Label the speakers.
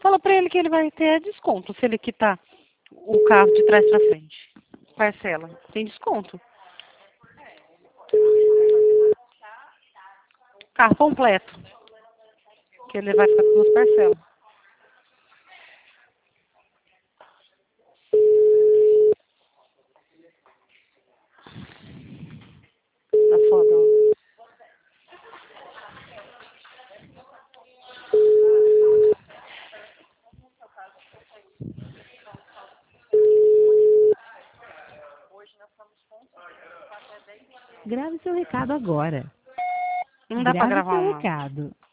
Speaker 1: Fala pra ele que ele vai ter desconto se ele quitar o carro de trás pra frente. Parcela. Tem desconto. Carro completo. Que ele vai ficar com duas parcelas. Tá foda, ó.
Speaker 2: Grave seu recado agora.
Speaker 1: Não dá pra
Speaker 2: Grave
Speaker 1: gravar
Speaker 2: seu
Speaker 1: uma.
Speaker 2: recado.